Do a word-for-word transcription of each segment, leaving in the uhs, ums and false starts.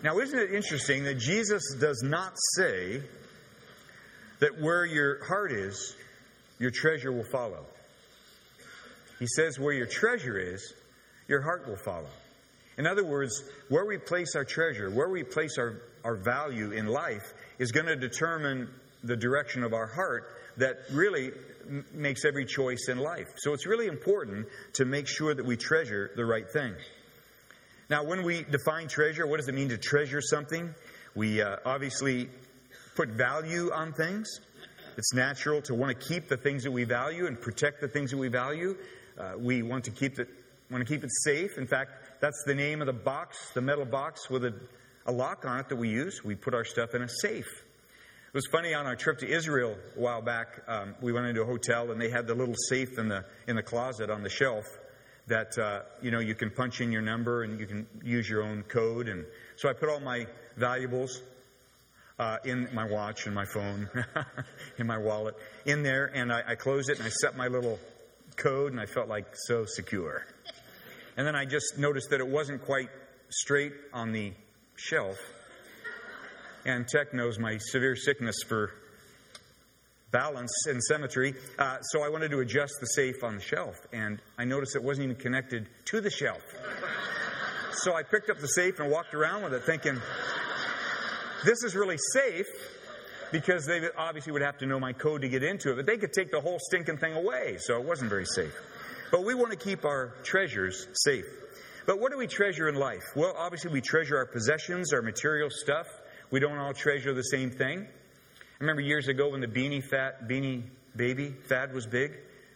Now, isn't it interesting that Jesus does not say that where your heart is, your treasure will follow? He says where your treasure is, your heart will follow. In other words, where we place our treasure, where we place our, our value in life is going to determine the direction of our heart that really m- makes every choice in life. So it's really important to make sure that we treasure the right thing. Now, when we define treasure, what does it mean to treasure something? We uh, obviously put value on things. It's natural to want to keep the things that we value and protect the things that we value. Uh, we want to keep it, want to keep it safe. In fact, that's the name of the box, the metal box with a, a lock on it that we use. We put our stuff in a safe. It was funny, on our trip to Israel a while back, um, we went into a hotel and they had the little safe in the in the closet on the shelf that, uh, you know, you can punch in your number and you can use your own code. And so I put all my valuables uh, in my watch and my phone, in my wallet, in there, and I, I closed it and I set my little code, and I felt like so secure. And then I just noticed that it wasn't quite straight on the shelf. And Tech knows my severe sickness for balance and symmetry. Uh, so I wanted to adjust the safe on the shelf. And I noticed it wasn't even connected to the shelf. So I picked up the safe and walked around with it thinking, this is really safe, because they obviously would have to know my code to get into it. But they could take the whole stinking thing away. So it wasn't very safe. But we want to keep our treasures safe. But what do we treasure in life? Well, obviously we treasure our possessions, our material stuff. We don't all treasure the same thing. I remember years ago when the Beanie Fat, Beanie Baby fad was big.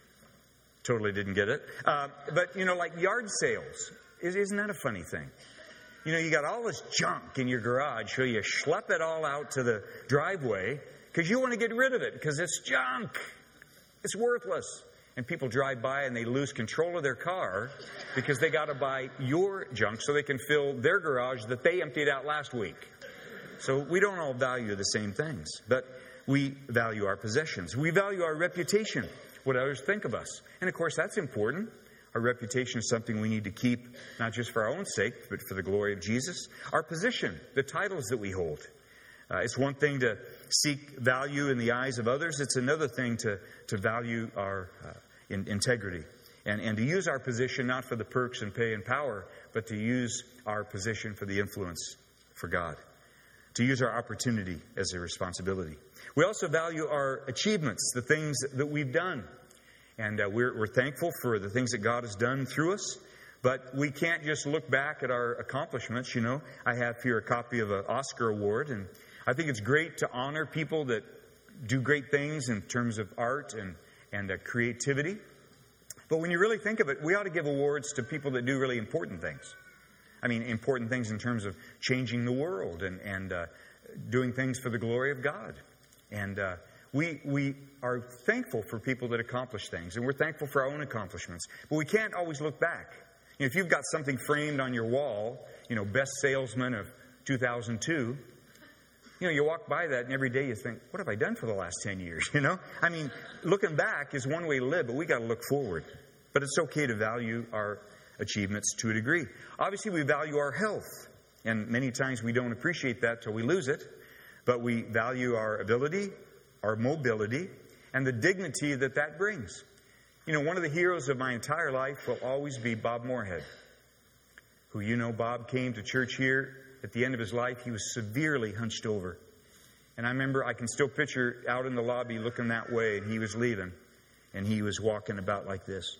Totally didn't get it. Uh, but, you know, like yard sales. Isn't that a funny thing? You know, you got all this junk in your garage, so you schlep it all out to the driveway because you want to get rid of it because it's junk. It's worthless. And people drive by and they lose control of their car because they got to buy your junk so they can fill their garage that they emptied out last week. So we don't all value the same things, but we value our possessions. We value our reputation, what others think of us. And of course, that's important. Our reputation is something we need to keep, not just for our own sake, but for the glory of Jesus. Our position, the titles that we hold. Uh, it's one thing to seek value in the eyes of others. It's another thing to, to value our uh, in, integrity. And, and to use our position not for the perks and pay and power, but to use our position for the influence for God. To use our opportunity as a responsibility. We also value our achievements, the things that we've done. And uh, we're, we're thankful for the things that God has done through us. But we can't just look back at our accomplishments. You know, I have here a copy of an Oscar award. And I think it's great to honor people that do great things in terms of art and, and uh, creativity. But when you really think of it, we ought to give awards to people that do really important things. I mean, important things in terms of changing the world and, and uh, doing things for the glory of God. And uh, we we are thankful for people that accomplish things, and we're thankful for our own accomplishments. But we can't always look back. You know, if you've got something framed on your wall, you know, best salesman of two thousand two, you know, you walk by that, and every day you think, what have I done for the last ten years, you know? I mean, looking back is one way to live, but we got to look forward. But it's okay to value our achievements to a degree. Obviously, we value our health, and many times we don't appreciate that till we lose it, but we value our ability, our mobility, and the dignity that that brings. You know, one of the heroes of my entire life will always be Bob Moorhead, who, you know, Bob came to church here. At the end of his life, he was severely hunched over. And I remember, I can still picture out in the lobby looking that way, and he was leaving, and he was walking about like this.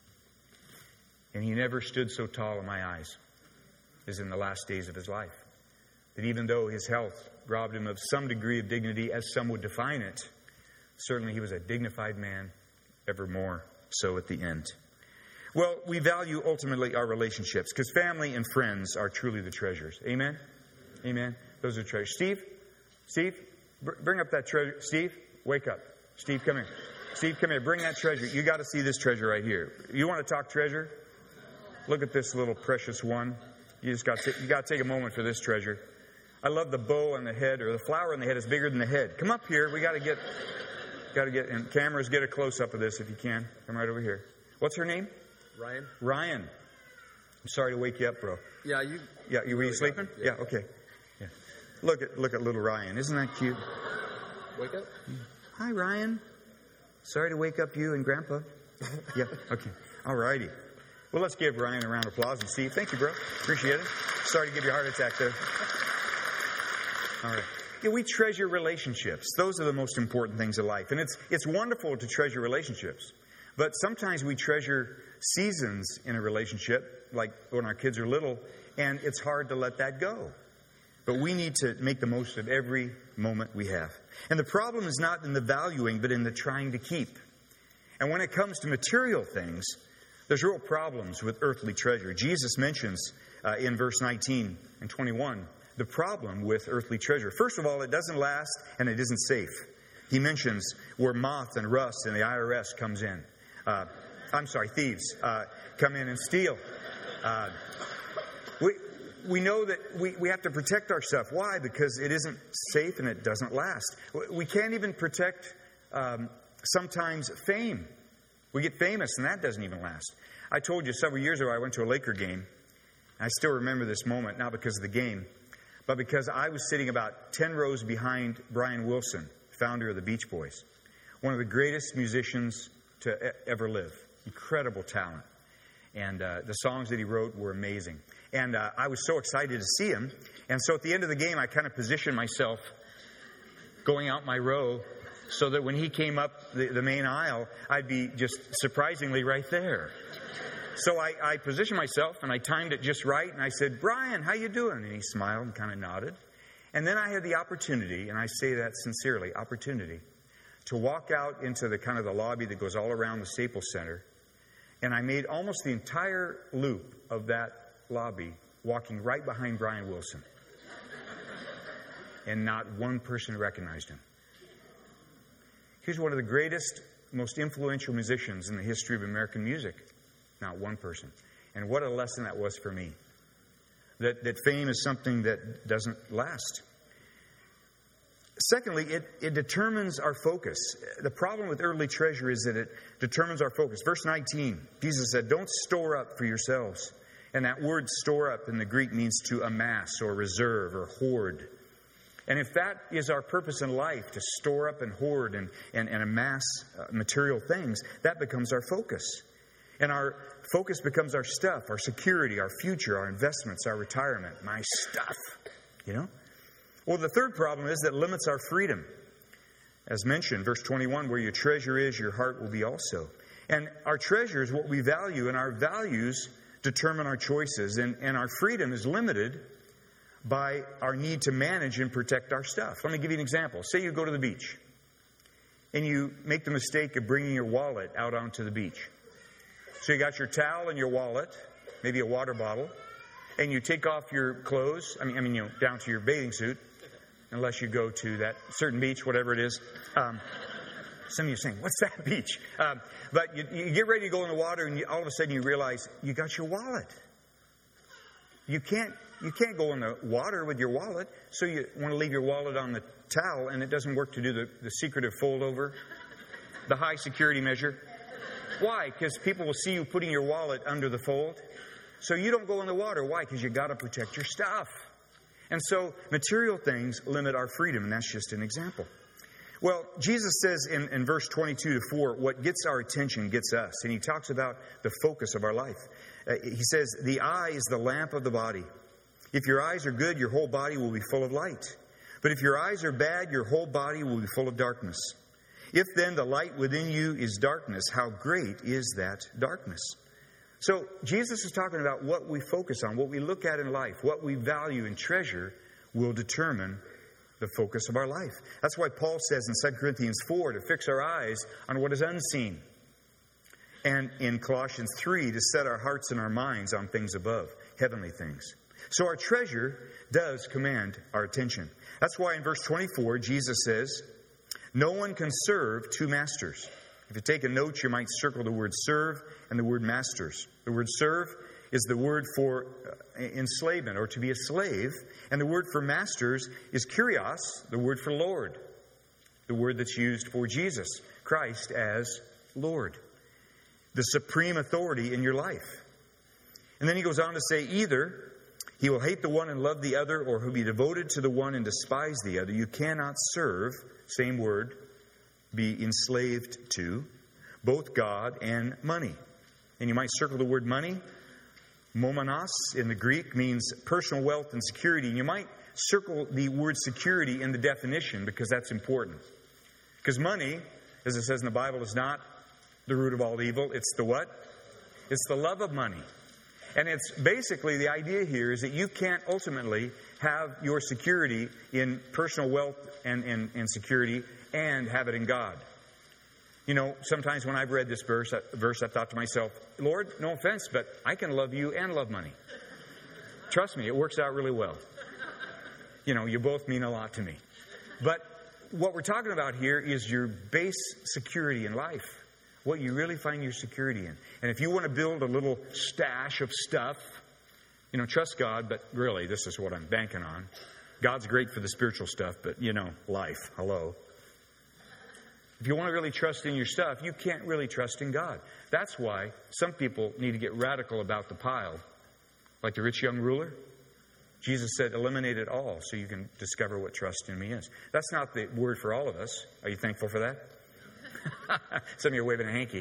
And he never stood so tall in my eyes as in the last days of his life. That even though his health robbed him of some degree of dignity, as some would define it, certainly he was a dignified man, ever more so at the end. Well, we value ultimately our relationships, because family and friends are truly the treasures. Amen? Amen? Those are treasures. Steve? Steve? Br- bring up that treasure. Steve? Wake up. Steve, come here. Steve, come here. Bring that treasure. You got to see this treasure right here. You want to talk treasure? Look at this little precious one. You just got to, you got to take a moment for this treasure. I love the bow on the head, or the flower on the head is bigger than the head. Come up here. We got to get, got to get, and cameras, get a close up of this if you can. Come right over here. What's her name? Ryan. Ryan. I'm sorry to wake you up, bro. Yeah, you. Yeah, you were really you sleeping? Yeah. yeah, okay. Look at look at little Ryan. Isn't that cute? Wake up. Hi, Ryan. Sorry to wake up you and Grandpa. Yeah, okay. All righty. Well, let's give Ryan a round of applause and Steve. Thank you, bro. Appreciate it. Sorry to give you a heart attack there. All right. Yeah, we treasure relationships. Those are the most important things in life. And it's it's wonderful to treasure relationships. But sometimes we treasure seasons in a relationship, like when our kids are little, and it's hard to let that go. But we need to make the most of every moment we have. And the problem is not in the valuing, but in the trying to keep. And when it comes to material things, there's real problems with earthly treasure. Jesus mentions uh, in verse nineteen and twenty-one the problem with earthly treasure. First of all, it doesn't last and it isn't safe. He mentions where moth and rust and the I R S comes in. Uh, I'm sorry, thieves uh, come in and steal. Uh, we we know that we, we have to protect our stuff. Why? Because it isn't safe and it doesn't last. We can't even protect um, sometimes fame. We get famous and that doesn't even last. I told you several years ago I went to a Laker game. I still remember this moment, not because of the game, but because I was sitting about ten rows behind Brian Wilson, founder of the Beach Boys, one of the greatest musicians to e- ever live. Incredible talent. And uh, the songs that he wrote were amazing. And uh, I was so excited to see him. And so at the end of the game, I kind of positioned myself going out my row so that when he came up the, the main aisle, I'd be just surprisingly right there. So I, I positioned myself, and I timed it just right, and I said, Brian, how you doing? And he smiled and kind of nodded. And then I had the opportunity, and I say that sincerely, opportunity, to walk out into the kind of the lobby that goes all around the Staples Center, and I made almost the entire loop of that lobby walking right behind Brian Wilson. And not one person recognized him. He's one of the greatest, most influential musicians in the history of American music. Not one person. And what a lesson that was for me. That, that fame is something that doesn't last. Secondly, it, it determines our focus. The problem with earthly treasure is that it determines our focus. Verse nineteen, Jesus said, don't store up for yourselves. And that word store up in the Greek means to amass or reserve or hoard. And if that is our purpose in life, to store up and hoard and, and, and amass uh, material things, that becomes our focus. And our focus becomes our stuff, our security, our future, our investments, our retirement, my stuff, you know? Well, the third problem is that it limits our freedom. As mentioned, verse twenty-one, where your treasure is, your heart will be also. And our treasure is what we value, and our values determine our choices. And, and our freedom is limited by our need to manage and protect our stuff. Let me give you an example. Say you go to the beach, and you make the mistake of bringing your wallet out onto the beach. So you got your towel and your wallet, maybe a water bottle, and you take off your clothes, I mean, I mean, you know, down to your bathing suit, unless you go to that certain beach, whatever it is. Um, some of you are saying, what's that beach? Um, but you, you get ready to go in the water, and you, all of a sudden you realize you got your wallet. You can't, you can't go in the water with your wallet, so you want to leave your wallet on the towel, and it doesn't work to do the, the secretive fold over, the high security measure. Why? Because people will see you putting your wallet under the fold. So you don't go in the water. Why? Because you got to protect your stuff. And so material things limit our freedom, and that's just an example. Well, Jesus says in, in verse twenty-two to four, what gets our attention gets us. And he talks about the focus of our life. Uh, he says, the eye is the lamp of the body. If your eyes are good, your whole body will be full of light. But if your eyes are bad, your whole body will be full of darkness. If then the light within you is darkness, how great is that darkness? So Jesus is talking about what we focus on, what we look at in life, what we value and treasure will determine the focus of our life. That's why Paul says in Second Corinthians four to fix our eyes on what is unseen. And in Colossians three to set our hearts and our minds on things above, heavenly things. So our treasure does command our attention. That's why in verse twenty-four Jesus says, no one can serve two masters. If you take a note, you might circle the word serve and the word masters. The word serve is the word for enslavement or to be a slave. And the word for masters is kurios, the word for Lord. The word that's used for Jesus Christ as Lord. The supreme authority in your life. And then he goes on to say either He will hate the one and love the other, or he'll be devoted to the one and despise the other. You cannot serve, same word, be enslaved to, both God and money. And you might circle the word money. Momonos in the Greek means personal wealth and security. And you might circle the word security in the definition because that's important. Because money, as it says in the Bible, is not the root of all evil. It's the what? It's the love of money. And it's basically the idea here is that you can't ultimately have your security in personal wealth and, and, and security and have it in God. You know, sometimes when I've read this verse, verse, I've thought to myself, Lord, no offense, but I can love you and love money. Trust me, it works out really well. You know, you both mean a lot to me. But what we're talking about here is your base security in life. What you really find your security in. And if you want to build a little stash of stuff, you know, trust God, but really, this is what I'm banking on. God's great for the spiritual stuff, but, you know, life, hello. If you want to really trust in your stuff, you can't really trust in God. That's why some people need to get radical about the pile. Like the rich young ruler. Jesus said, eliminate it all so you can discover what trust in me is. That's not the word for all of us. Are you thankful for that? Some of you are waving a hanky.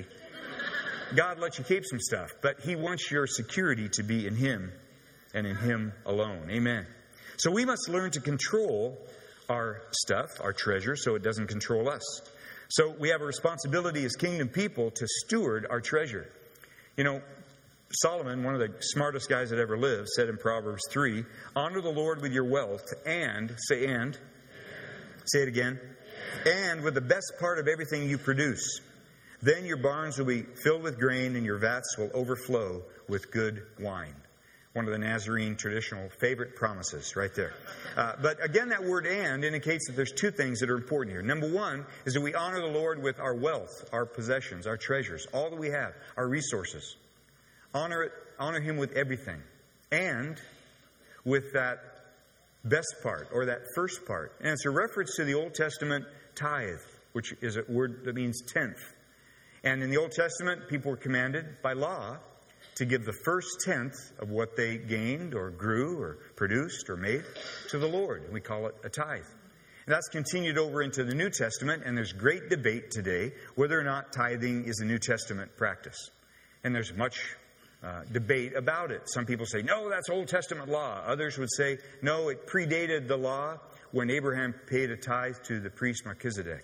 God lets you keep some stuff, but He wants your security to be in Him and in Him alone. Amen. So we must learn to control our stuff, our treasure, so it doesn't control us. So we have a responsibility as kingdom people to steward our treasure. You know, Solomon, one of the smartest guys that ever lived, said in Proverbs three, honor the Lord with your wealth and, say and, say it again, and with the best part of everything you produce. Then your barns will be filled with grain and your vats will overflow with good wine. One of the Nazarene traditional favorite promises right there. Uh, but again, that word and indicates that there's two things that are important here. Number one is that we honor the Lord with our wealth, our possessions, our treasures, all that we have, our resources. Honor it, honor Him with everything. And with that best part, or that first part. And it's a reference to the Old Testament tithe, which is a word that means tenth. And in the Old Testament, people were commanded by law to give the first tenth of what they gained or grew or produced or made to the Lord. We call it a tithe. And that's continued over into the New Testament, and there's great debate today whether or not tithing is a New Testament practice. And there's much uh, debate about it. Some people say, no, that's Old Testament law. Others would say, no, it predated the law when Abraham paid a tithe to the priest Melchizedek.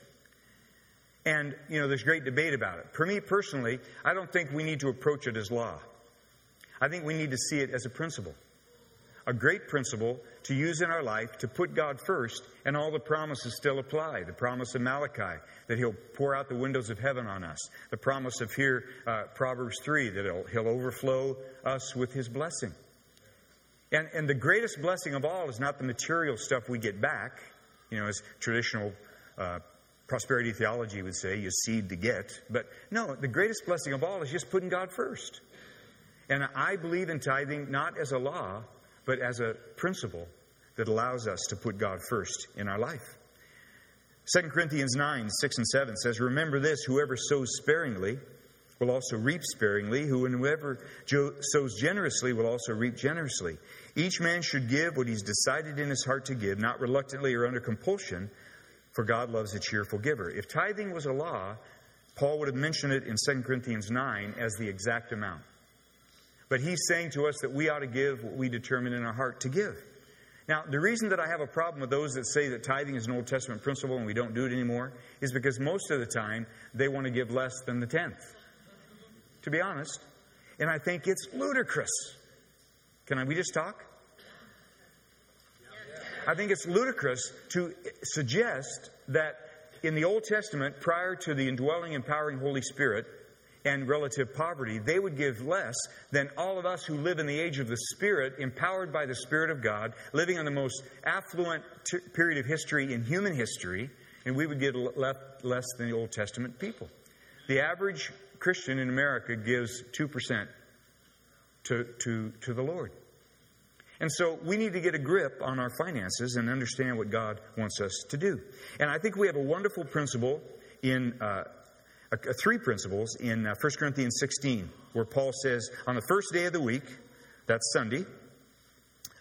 And, you know, there's great debate about it. For me personally, I don't think we need to approach it as law. I think we need to see it as a principle. A great principle to use in our life to put God first, and all the promises still apply. The promise of Malachi, that He'll pour out the windows of heaven on us. The promise of here, uh, Proverbs three, that he'll, he'll overflow us with His blessing. And, and the greatest blessing of all is not the material stuff we get back, you know, as traditional uh, prosperity theology would say, you seed to get. But no, the greatest blessing of all is just putting God first. And I believe in tithing not as a law, but as a principle that allows us to put God first in our life. Second Corinthians nine, six and seven says, remember this, whoever sows sparingly will also reap sparingly, whoever sows generously will also reap generously. Each man should give what he's decided in his heart to give, not reluctantly or under compulsion, for God loves a cheerful giver. If tithing was a law, Paul would have mentioned it in Second Corinthians nine as the exact amount. But he's saying to us that we ought to give what we determine in our heart to give. Now, the reason that I have a problem with those that say that tithing is an Old Testament principle and we don't do it anymore is because most of the time they want to give less than the tenth. To be honest. And I think it's ludicrous. Can I, we just talk? I think it's ludicrous to suggest that in the Old Testament, prior to the indwelling, empowering Holy Spirit, and relative poverty, they would give less than all of us who live in the age of the Spirit, empowered by the Spirit of God, living in the most affluent t- period of history in human history, and we would give le- less than the Old Testament people. The average Christian in America gives two percent to, to, to the Lord. And so we need to get a grip on our finances and understand what God wants us to do. And I think we have a wonderful principle in uh, Uh, three principles in uh, First Corinthians sixteen, where Paul says, on the first day of the week, that's Sunday,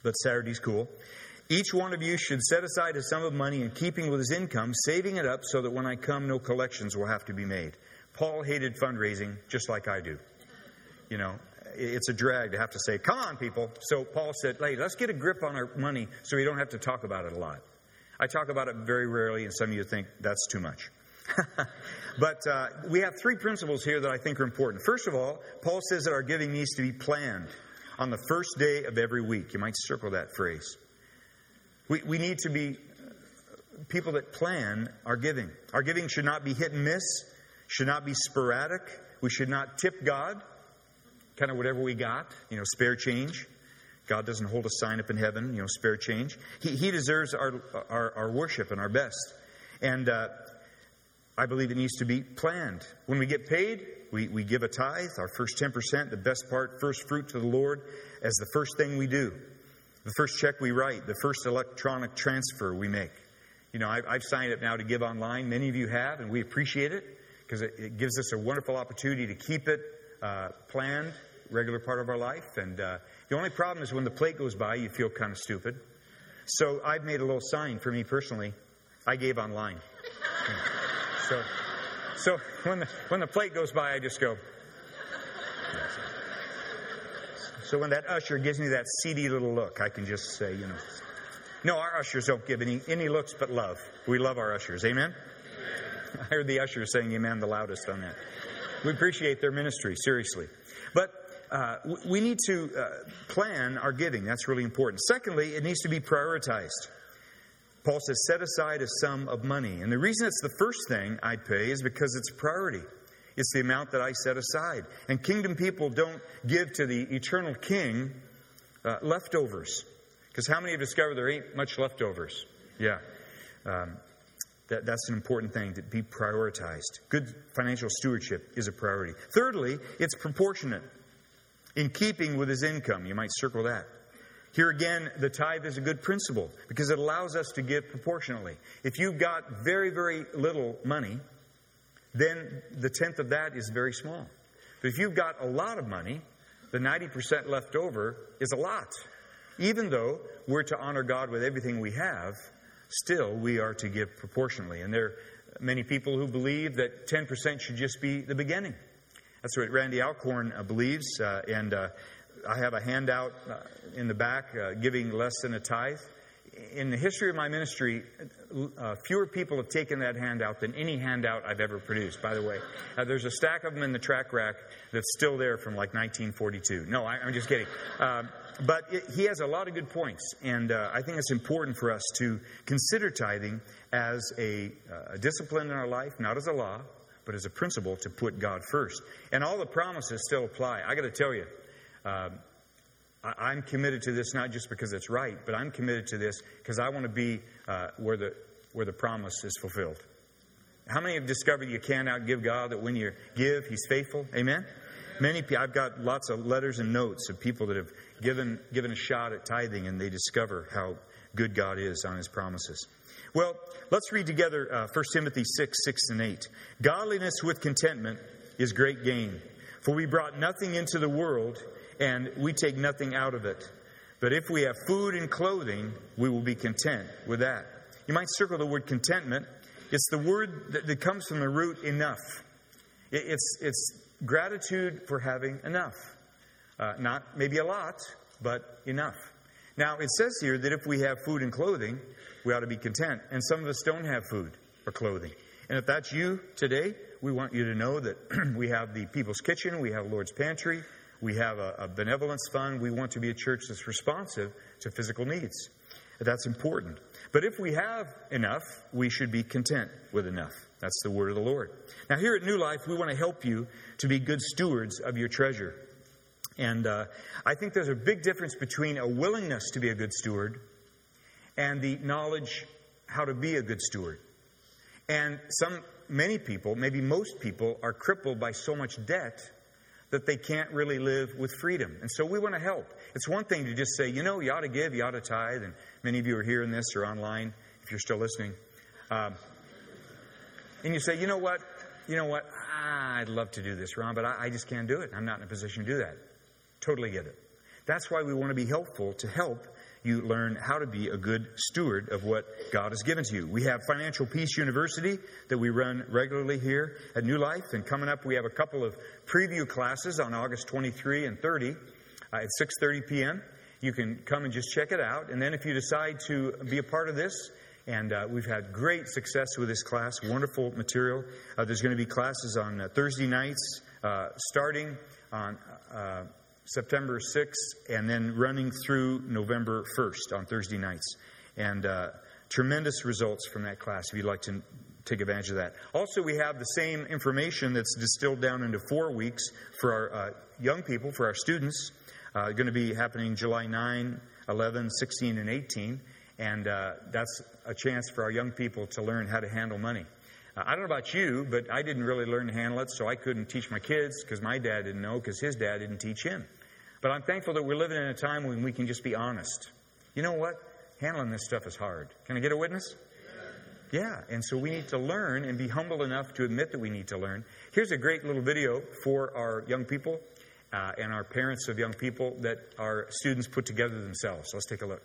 but Saturday's cool. Each one of you should set aside a sum of money in keeping with his income, saving it up so that when I come, no collections will have to be made. Paul hated fundraising just like I do. You know, it's a drag to have to say, come on, people. So Paul said, hey, let's get a grip on our money so we don't have to talk about it a lot. I talk about it very rarely, and some of you think that's too much. But uh, we have three principles here that I think are important. First of all, Paul says that our giving needs to be planned on the first day of every week. You might circle that phrase. We, we need to be people that plan our giving. Our giving should not be hit and miss, should not be sporadic. We should not tip God, kind of whatever we got, you know, spare change. God doesn't hold a sign up in heaven, you know, spare change. He, he deserves our, our, our worship and our best. And uh, I believe it needs to be planned. When we get paid, we, we give a tithe, our first ten percent, the best part, first fruit to the Lord, as the first thing we do. The first check we write, the first electronic transfer we make. You know, I've, I've signed up now to give online. Many of you have, and we appreciate it because it, it gives us a wonderful opportunity to keep it uh, planned, regular part of our life. And uh, the only problem is when the plate goes by, you feel kind of stupid. So I've made a little sign for me personally. I gave online. So, so when the when the plate goes by, I just go. So when that usher gives me that seedy little look, I can just say, you know, no, our ushers don't give any any looks but love. We love our ushers. Amen? I heard the usher saying amen the loudest on that. We appreciate their ministry, seriously. But uh, we need to uh, plan our giving. That's really important. Secondly, it needs to be prioritized. Paul says, set aside a sum of money. And the reason it's the first thing I'd pay is because it's a priority. It's the amount that I set aside. And kingdom people don't give to the eternal king uh, leftovers. Because how many have discovered there ain't much leftovers? Yeah. Um, that, that's an important thing, to be prioritized. Good financial stewardship is a priority. Thirdly, it's proportionate. In keeping with his income. You might circle that. Here again, the tithe is a good principle because it allows us to give proportionately. If you've got very, very little money, then the tenth of that is very small. But if you've got a lot of money, the ninety percent left over is a lot. Even though we're to honor God with everything we have, still we are to give proportionally. And there are many people who believe that ten percent should just be the beginning. That's what Randy Alcorn uh, believes. Uh, and uh, I have a handout uh, in the back, uh, giving less than a tithe. In the history of my ministry, uh, fewer people have taken that handout than any handout I've ever produced, by the way. Uh, there's a stack of them in the track rack that's still there from like nineteen forty-two. No, I, I'm just kidding. Uh, but it, he has a lot of good points, and uh, I think it's important for us to consider tithing as a, uh, a discipline in our life, not as a law, but as a principle to put God first. And all the promises still apply. I got to tell you, uh, I'm committed to this not just because it's right, but I'm committed to this because I want to be uh, where the where the promise is fulfilled. How many have discovered you can't outgive God, that when you give, He's faithful? Amen? Many people, I've got lots of letters and notes of people that have given given a shot at tithing, and they discover how good God is on His promises. Well, let's read together uh, First Timothy six, six and eight. Godliness with contentment is great gain, for we brought nothing into the world, and we take nothing out of it. But if we have food and clothing, we will be content with that. You might circle the word contentment. It's the word that, that comes from the root enough. It, it's, it's gratitude for having enough. Uh, not maybe a lot, but enough. Now, it says here that if we have food and clothing, we ought to be content. And some of us don't have food or clothing. And if that's you today, we want you to know that we have the People's Kitchen, we have Lord's Pantry, we have a, a benevolence fund. We want to be a church that's responsive to physical needs. That's important. But if we have enough, we should be content with enough. That's the word of the Lord. Now, here at New Life, we want to help you to be good stewards of your treasure. And uh, I think there's a big difference between a willingness to be a good steward and the knowledge how to be a good steward. And some, many people, maybe most people, are crippled by so much debt that they can't really live with freedom. And so we want to help. It's one thing to just say, you know, you ought to give, you ought to tithe. And many of you are hearing this or online, if you're still listening. Um, and you say, you know what? You know what? Ah, I'd love to do this, Ron, but I, I just can't do it. I'm not in a position to do that. Totally get it. That's why we want to be helpful to help you learn how to be a good steward of what God has given to you. We have Financial Peace University that we run regularly here at New Life. And coming up, we have a couple of preview classes on August twenty-third and thirtieth uh, at six thirty p.m. You can come and just check it out. And then if you decide to be a part of this, and uh, we've had great success with this class, wonderful material. Uh, there's going to be classes on uh, Thursday nights, uh, starting on uh, September sixth, and then running through November first on Thursday nights. And uh, tremendous results from that class if you'd like to take advantage of that. Also, we have the same information that's distilled down into four weeks for our uh, young people, for our students. Uh, going to be happening July ninth, eleventh, sixteenth, and eighteenth. And uh, that's a chance for our young people to learn how to handle money. Uh, I don't know about you, but I didn't really learn to handle it, so I couldn't teach my kids because my dad didn't know because his dad didn't teach him. But I'm thankful that we're living in a time when we can just be honest. You know what? Handling this stuff is hard. Can I get a witness? Yeah, and so we need to learn and be humble enough to admit that we need to learn. Here's a great little video for our young people uh, and our parents of young people that our students put together themselves. So let's take a look.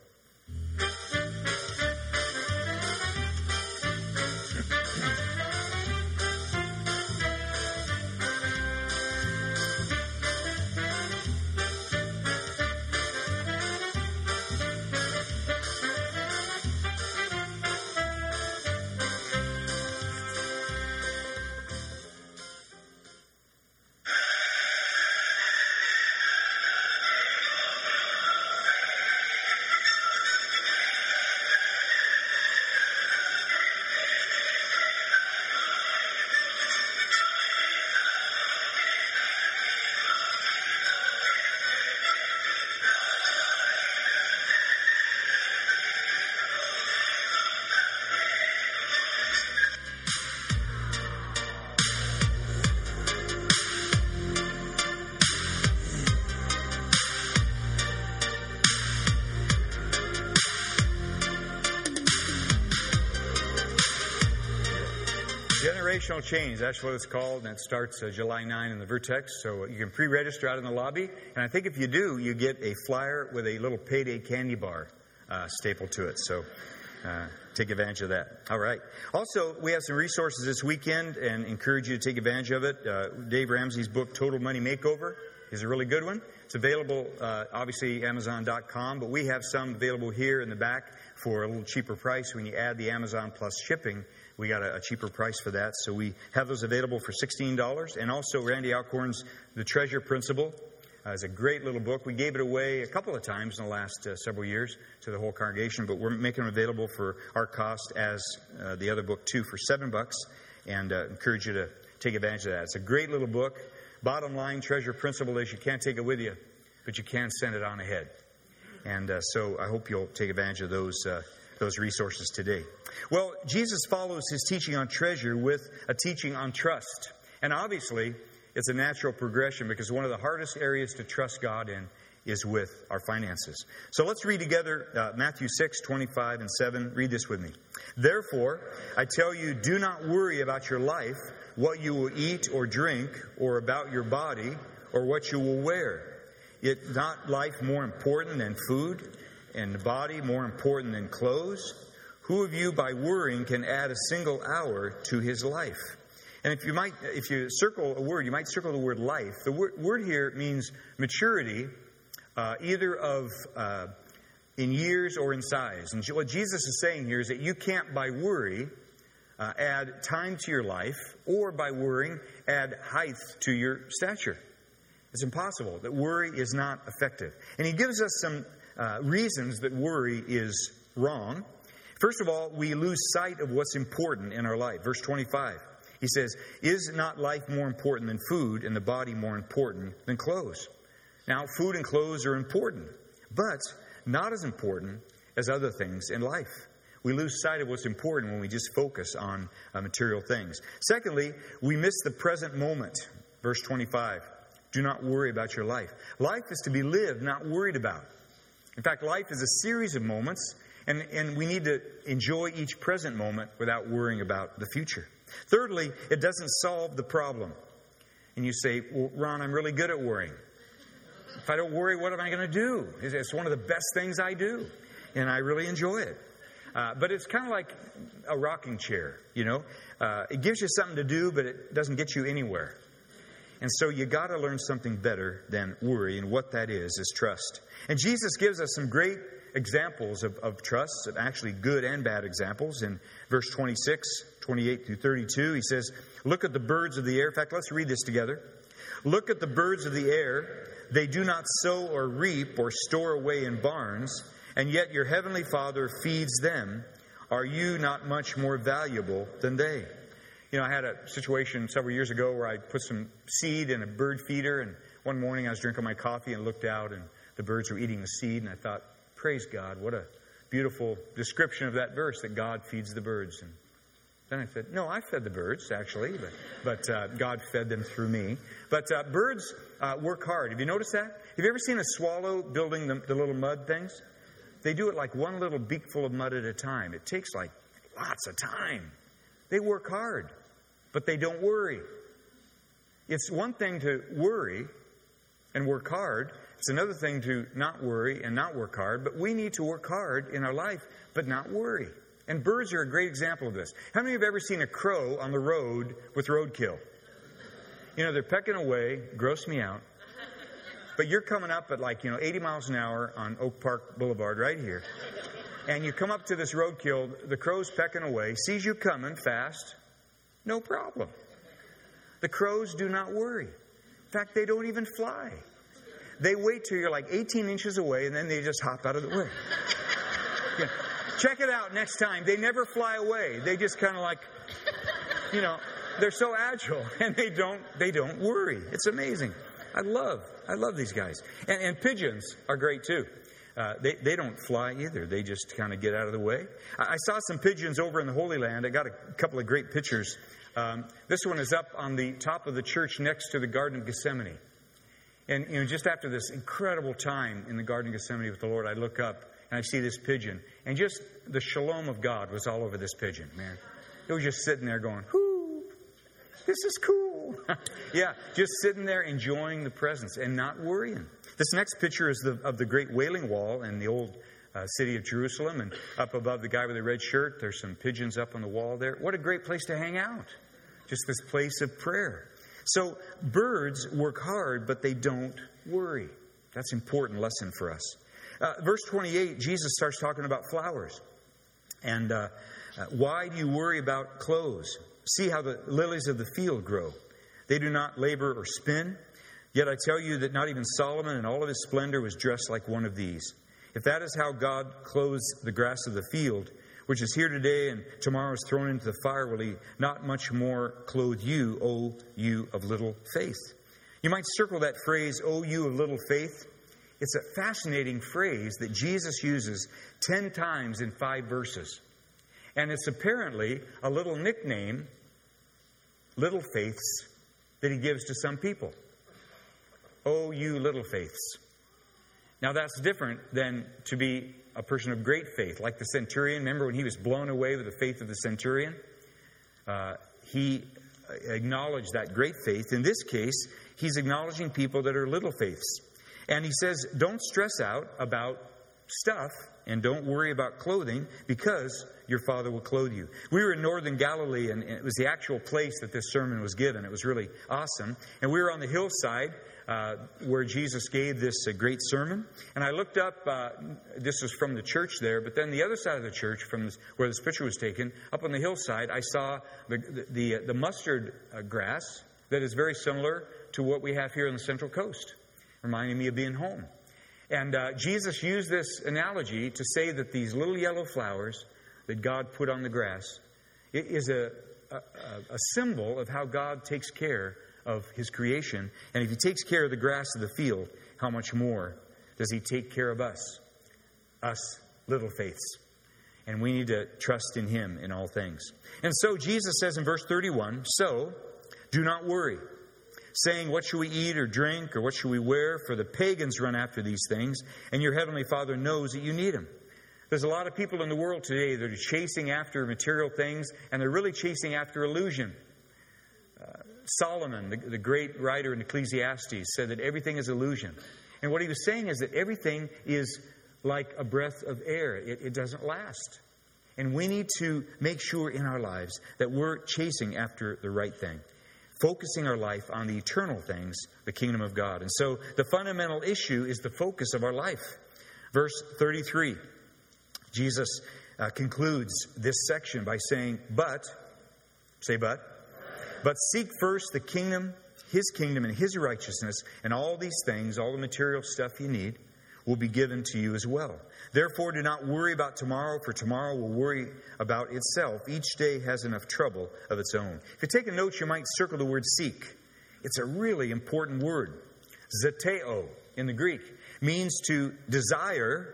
Generational Change, that's what it's called, and it starts uh, July ninth in the Vertex, so you can pre-register out in the lobby, and I think if you do, you get a flyer with a little payday candy bar uh, stapled to it, so uh, take advantage of that. All right. Also, we have some resources this weekend, and encourage you to take advantage of it. Uh, Dave Ramsey's book, Total Money Makeover, is a really good one. It's available, uh, obviously, Amazon dot com, but we have some available here in the back for a little cheaper price. When you add the Amazon plus shipping, we got a, a cheaper price for that. So we have those available for sixteen dollars. And also Randy Alcorn's The Treasure Principle uh, is a great little book. We gave it away a couple of times in the last uh, several years to the whole congregation, but we're making it available for our cost as uh, the other book too for seven bucks. And uh, encourage you to take advantage of that. It's a great little book. Bottom line, Treasure Principle is you can't take it with you, but you can send it on ahead. And uh, so I hope you'll take advantage of those uh, those resources today. Well, Jesus follows his teaching on treasure with a teaching on trust. And obviously, it's a natural progression because one of the hardest areas to trust God in is with our finances. So let's read together uh, Matthew six, twenty-five and seven. Read this with me. Therefore, I tell you, do not worry about your life, what you will eat or drink, or about your body, or what you will wear. Is not life more important than food, and the body more important than clothes? Who of you by worrying can add a single hour to his life? And if you might, if you circle a word, you might circle the word life. The word, word here means maturity, uh, either of uh, in years or in size. And what Jesus is saying here is that you can't by worry uh, add time to your life, or by worrying add height to your stature. It's impossible. That worry is not effective. And he gives us some uh, reasons that worry is wrong. First of all, we lose sight of what's important in our life. Verse twenty-five, he says, is not life more important than food, and the body more important than clothes? Now, food and clothes are important, but not as important as other things in life. We lose sight of what's important when we just focus on uh, material things. Secondly, we miss the present moment. Verse twenty-five, do not worry about your life. Life is to be lived, not worried about. In fact, life is a series of moments, and, and we need to enjoy each present moment without worrying about the future. Thirdly, it doesn't solve the problem. And you say, well, Ron, I'm really good at worrying. If I don't worry, what am I going to do? It's one of the best things I do. and I really enjoy it. Uh, but it's kind of like a rocking chair, you know. Uh, it gives you something to do, but it doesn't get you anywhere. And so you got to learn something better than worry, and what that is is trust. And Jesus gives us some great examples of, of trust, actually good and bad examples. In verse twenty-six, twenty-eight through thirty-two, he says, look at the birds of the air. In fact, let's read this together. Look at the birds of the air. They do not sow or reap or store away in barns, and yet your heavenly Father feeds them. Are you not much more valuable than they? You know, I had a situation several years ago where I put some seed in a bird feeder, and one morning I was drinking my coffee and looked out, and the birds were eating the seed, and I thought, praise God, what a beautiful description of that verse, that God feeds the birds. And then I said, no, I fed the birds, actually, but, but uh, God fed them through me. But uh, birds uh, work hard. Have you noticed that? Have you ever seen a swallow building the, the little mud things? They do it like one little beakful of mud at a time. It takes like lots of time. They work hard, but they don't worry. It's one thing to worry and work hard. It's another thing to not worry and not work hard. But we need to work hard in our life, but not worry. And birds are a great example of this. How many of you have ever seen a crow on the road with roadkill? You know, they're pecking away, gross me out. But you're coming up at like, you know, eighty miles an hour on Oak Park Boulevard right here. And you come up to this roadkill, the crow's pecking away, sees you coming fast, no problem. The crows do not worry. In fact, they don't even fly. They wait till you're like eighteen inches away, and then they just hop out of the way. Yeah. Check it out next time. They never fly away. They just kind of like, you know, they're so agile, and they don't they don't worry. It's amazing. I love, I love these guys. And, and pigeons are great too. Uh, they, they don't fly either. They just kind of get out of the way. I, I saw some pigeons over in the Holy Land. I got a couple of great pictures. Um, this one is up on the top of the church next to the Garden of Gethsemane. And, you know, just after this incredible time in the Garden of Gethsemane with the Lord, I look up and I see this pigeon. And just the shalom of God was all over this pigeon, man. It was just sitting there going, whoo, this is cool. Yeah, just sitting there enjoying the presence and not worrying. This next picture is the, of the great Wailing Wall in the old uh, city of Jerusalem. And up above the guy with the red shirt, there's some pigeons up on the wall there. What a great place to hang out. Just this place of prayer. So birds work hard, but they don't worry. That's an important lesson for us. Uh, verse twenty-eight, Jesus starts talking about flowers. And uh, uh, why do you worry about clothes? See how the lilies of the field grow. They do not labor or spin. Yet I tell you that not even Solomon in all of his splendor was dressed like one of these. If that is how God clothes the grass of the field, which is here today and tomorrow is thrown into the fire, will he not much more clothe you, O you of little faith? You might circle that phrase, O you of little faith. It's a fascinating phrase that Jesus uses ten times in five verses. And it's apparently a little nickname, little faiths, that he gives to some people. O you little faiths. Now that's different than to be a person of great faith, like the centurion. Remember when he was blown away with the faith of the centurion? Uh, he acknowledged that great faith. In this case, he's acknowledging people that are little faiths. And he says, don't stress out about stuff and don't worry about clothing because your Father will clothe you. We were in northern Galilee, and it was the actual place that this sermon was given. It was really awesome. And we were on the hillside uh, where Jesus gave this uh, great sermon. And I looked up, uh, this was from the church there, but then the other side of the church, from this, where this picture was taken, up on the hillside, I saw the, the, the, the mustard uh, grass that is very similar to what we have here on the Central Coast, reminding me of being home. And uh, Jesus used this analogy to say that these little yellow flowers that God put on the grass, it is a, a, a symbol of how God takes care of his creation. And if he takes care of the grass of the field, how much more does he take care of us, us little faiths? And we need to trust in him in all things. And so Jesus says in verse thirty-one, so do not worry, saying, what shall we eat or drink, or what shall we wear? For the pagans run after these things, and your heavenly Father knows that you need them. There's a lot of people in the world today that are chasing after material things, and they're really chasing after illusion. Uh, Solomon, the, the great writer in Ecclesiastes, said that everything is illusion. And what he was saying is that everything is like a breath of air. It, it doesn't last. And we need to make sure in our lives that we're chasing after the right thing, focusing our life on the eternal things, the kingdom of God. And so the fundamental issue is the focus of our life. Verse thirty-three, Jesus uh, concludes this section by saying, but, say but, but seek first the kingdom, His kingdom and His righteousness, and all these things, all the material stuff you need, will be given to you as well. Therefore, do not worry about tomorrow, for tomorrow will worry about itself. Each day has enough trouble of its own. If you're taking notes, you might circle the word seek. It's a really important word. Zeteo in the Greek means to desire,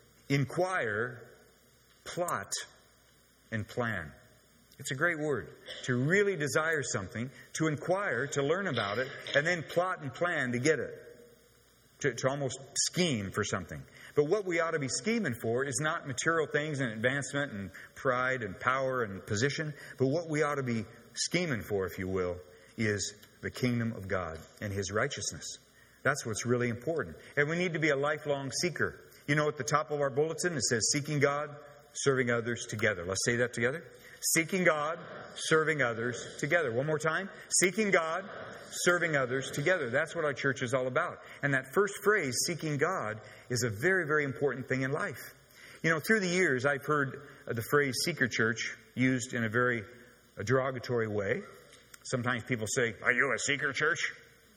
inquire, plot, and plan. It's a great word. To really desire something, to inquire, to learn about it, and then plot and plan to get it. To, to almost scheme for something. But what we ought to be scheming for is not material things and advancement and pride and power and position, but what we ought to be scheming for, if you will, is the kingdom of God and His righteousness. That's what's really important. And we need to be a lifelong seeker. You know, at the top of our bulletin, it says, seeking God, serving others together. Let's say that together. Seeking God, serving others together. One more time. Seeking God, serving others together. That's what our church is all about. And that first phrase, seeking God, is a very, very important thing in life. You know, through the years, I've heard the phrase seeker church used in a very derogatory way. Sometimes people say, are you a seeker church?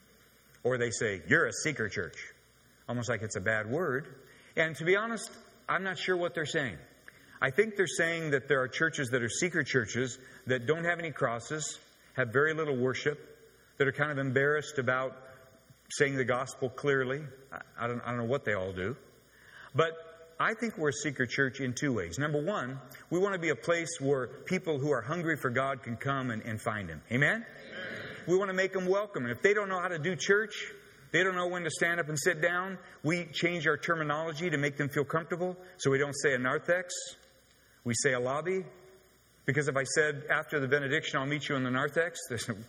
Or they say, you're a seeker church. Almost like it's a bad word. And to be honest, I'm not sure what they're saying. I think they're saying that there are churches that are seeker churches that don't have any crosses, have very little worship, that are kind of embarrassed about saying the gospel clearly. I don't, I don't know what they all do. But I think we're a seeker church in two ways. Number one, we want to be a place where people who are hungry for God can come and, and find Him. Amen? Amen? We want to make them welcome. And if they don't know how to do church, they don't know when to stand up and sit down, we change our terminology to make them feel comfortable. So we don't say a narthex, we say a lobby. Because if I said after the benediction, I'll meet you in the narthex, there's no...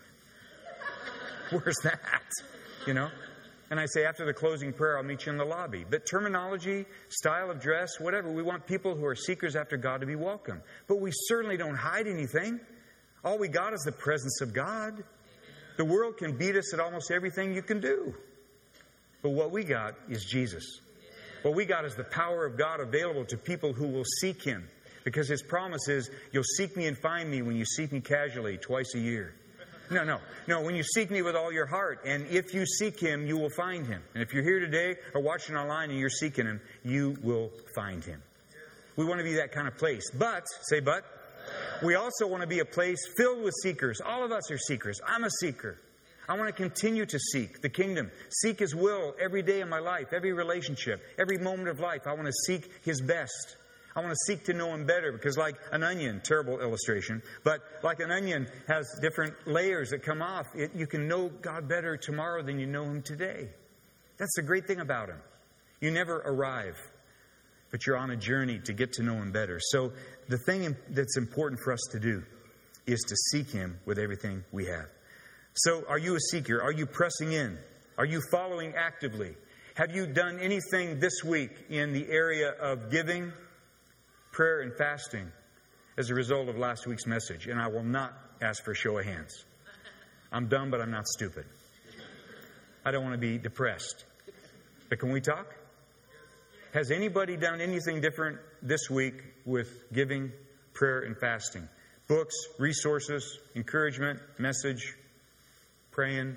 Where's that? You know? And I say, after the closing prayer, I'll meet you in the lobby. But terminology, style of dress, whatever, we want people who are seekers after God to be welcome. But we certainly don't hide anything. All we got is the presence of God. The world can beat us at almost everything you can do. But what we got is Jesus. What we got is the power of God available to people who will seek Him. Because His promise is, you'll seek me and find me when you seek me casually twice a year. No, no. No, when you seek me with all your heart. And if you seek Him, you will find Him. And if you're here today or watching online and you're seeking Him, you will find Him. We want to be that kind of place. But, say but, we also want to be a place filled with seekers. All of us are seekers. I'm a seeker. I want to continue to seek the kingdom. Seek His will every day of my life, every relationship, every moment of life. I want to seek His best. I want to seek to know Him better because like an onion, terrible illustration, but like an onion has different layers that come off. It, you can know God better tomorrow than you know Him today. That's the great thing about Him. You never arrive, but you're on a journey to get to know Him better. So the thing that's important for us to do is to seek Him with everything we have. So are you a seeker? Are you pressing in? Are you following actively? Have you done anything this week in the area of giving, prayer, and fasting as a result of last week's message? And I will not ask for a show of hands. I'm dumb, but I'm not stupid. I don't want to be depressed. But can we talk? Has anybody done anything different this week with giving, prayer, and fasting? Books, resources, encouragement, message, praying.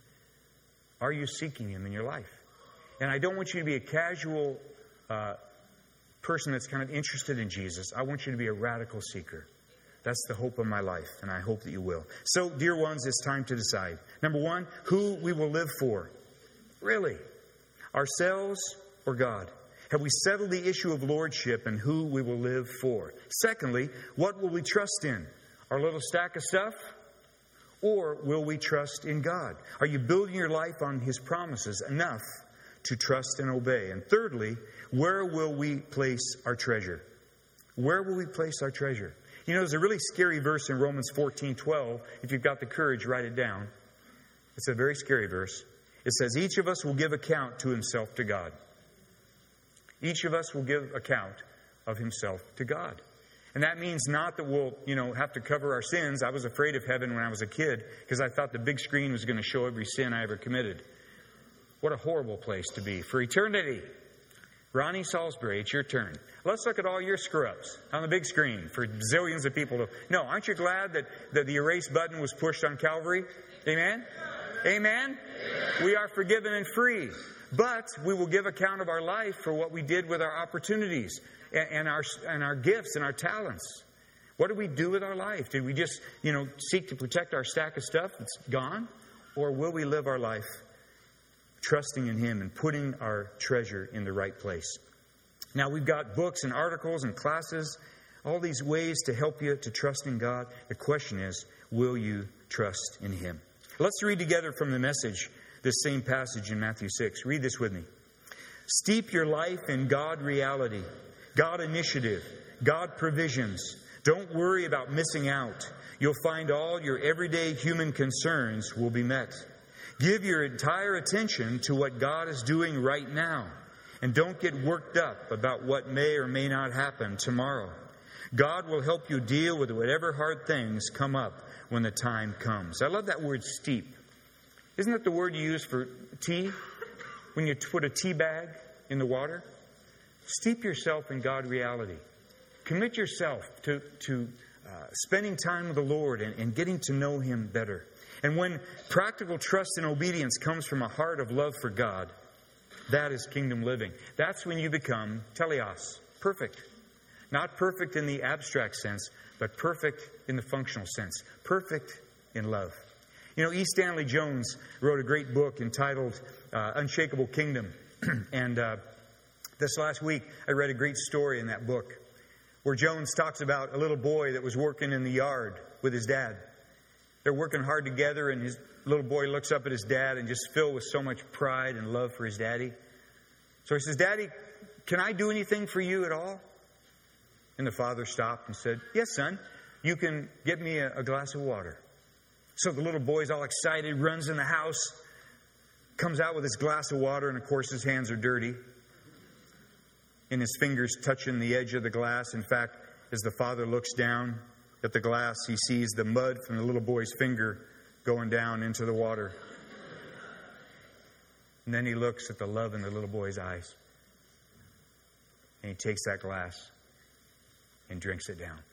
Are you seeking Him in your life? And I don't want you to be a casual uh, person that's kind of interested in Jesus. I want you to be a radical seeker. That's the hope of my life, and I hope that you will. So, dear ones, it's time to decide. Number one, who we will live for. Really? Ourselves or God? Have we settled the issue of lordship and who we will live for? Secondly, what will we trust in? Our little stack of stuff? Or will we trust in God? Are you building your life on His promises enough to trust and obey? And thirdly, where will we place our treasure? Where will we place our treasure? You know, there's a really scary verse in Romans fourteen twelve. If you've got the courage, write it down. It's a very scary verse. It says, each of us will give account to himself to God. Each of us will give account of himself to God. And that means not that we'll, you know, have to cover our sins. I was afraid of heaven when I was a kid because I thought the big screen was going to show every sin I ever committed. What a horrible place to be for eternity. Ronnie Salisbury, it's your turn. Let's look at all your screw-ups on the big screen for zillions of people to... No, aren't you glad that, that the erase button was pushed on Calvary? Amen? Amen? We are forgiven and free. But we will give account of our life for what we did with our opportunities and, and our and our gifts and our talents. What did we do with our life? Did we just, you know, seek to protect our stack of stuff that's gone? Or will we live our life trusting in Him and putting our treasure in the right place? Now, we've got books and articles and classes, all these ways to help you to trust in God. The question is, will you trust in Him? Let's read together from the Message this same passage in Matthew six. Read this with me. Steep your life in God reality, God initiative, God provisions. Don't worry about missing out. You'll find all your everyday human concerns will be met. Give your entire attention to what God is doing right now. And don't get worked up about what may or may not happen tomorrow. God will help you deal with whatever hard things come up when the time comes. I love that word steep. Isn't that the word you use for tea? When you put a tea bag in the water? Steep yourself in God reality. Commit yourself to, to uh, spending time with the Lord and, and getting to know Him better. And when practical trust and obedience comes from a heart of love for God, that is kingdom living. That's when you become teleos, perfect. Not perfect in the abstract sense, but perfect in the functional sense. Perfect in love. You know, E. Stanley Jones wrote a great book entitled uh, Unshakable Kingdom. and uh, this last week, I read a great story in that book where Jones talks about a little boy that was working in the yard with his dad. They're working hard together, and his little boy looks up at his dad and just filled with so much pride and love for his daddy. So he says, "Daddy, can I do anything for you at all?" And the father stopped and said, "Yes, son, you can get me a, a glass of water." So the little boy's all excited, runs in the house, comes out with his glass of water, and of course his hands are dirty. And his fingers touching the edge of the glass. In fact, as the father looks down at the glass, he sees the mud from the little boy's finger going down into the water. And then he looks at the love in the little boy's eyes. And he takes that glass and drinks it down.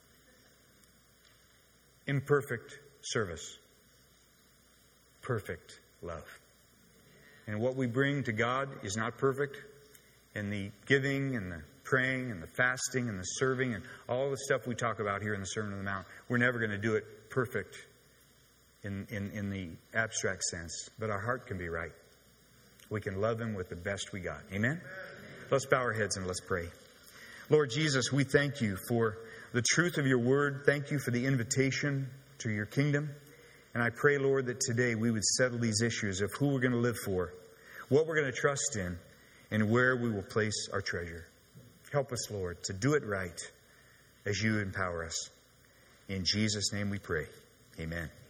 Imperfect service. Perfect love. And what we bring to God is not perfect. And the giving and the praying and the fasting and the serving and all the stuff we talk about here in the Sermon on the Mount, we're never going to do it perfect in, in, in the abstract sense. But our heart can be right. We can love Him with the best we got. Amen? Let's bow our heads and let's pray. Lord Jesus, we thank You for the truth of Your word. Thank You for the invitation to Your kingdom. And I pray, Lord, that today we would settle these issues of who we're going to live for, what we're going to trust in, and where we will place our treasure. Help us, Lord, to do it right as You empower us. In Jesus' name we pray. Amen.